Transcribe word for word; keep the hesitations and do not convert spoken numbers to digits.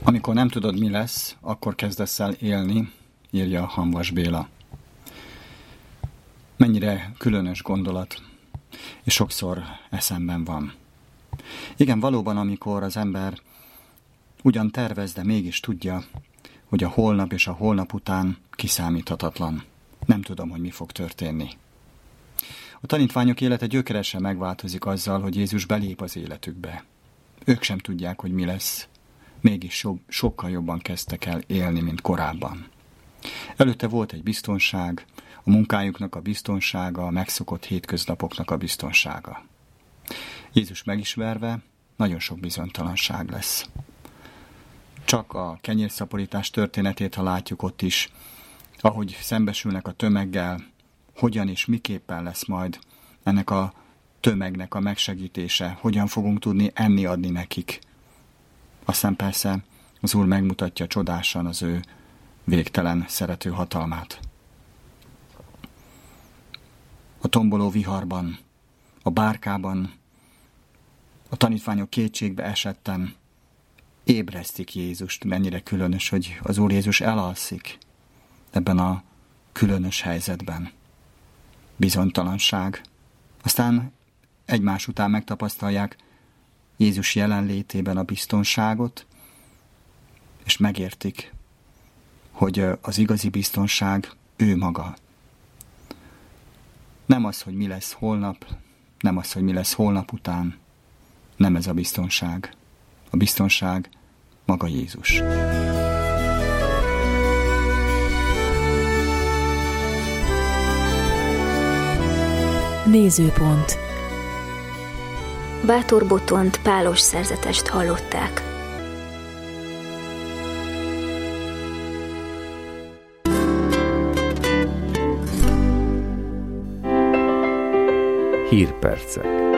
Amikor nem tudod, mi lesz, akkor kezdesz el élni, írja Hamvas Béla. Mennyire különös gondolat, és sokszor eszemben van. Igen, valóban, amikor az ember ugyan tervez, de mégis tudja, hogy a holnap és a holnap után kiszámíthatatlan. Nem tudom, hogy mi fog történni. A tanítványok élete gyökeresen megváltozik azzal, hogy Jézus belép az életükbe. Ők sem tudják, hogy mi lesz, mégis so- sokkal jobban kezdtek el élni, mint korábban. Előtte volt egy biztonság, a munkájuknak a biztonsága, a megszokott hétköznapoknak a biztonsága. Jézus megismerve nagyon sok bizonytalanság lesz. Csak a kenyérszaporítás történetét, ha látjuk ott is, ahogy szembesülnek a tömeggel, hogyan és miképpen lesz majd ennek a tömegnek a megsegítése, hogyan fogunk tudni enni adni nekik. Aztán persze az Úr megmutatja csodásan az ő végtelen szerető hatalmát. A tomboló viharban, a bárkában, a tanítványok kétségbe esetten ébresztik Jézust. Mennyire különös, hogy az Úr Jézus elalszik ebben a különös helyzetben. Bizonytalanság. Aztán egymás után megtapasztalják Jézus jelenlétében a biztonságot, és megértik, hogy az igazi biztonság ő maga. Nem az, hogy mi lesz holnap, nem az, hogy mi lesz holnap után, nem ez a biztonság. A biztonság maga Jézus. Nézőpont. Bátor Botont pálos szerzetest hallották. Hírpercek.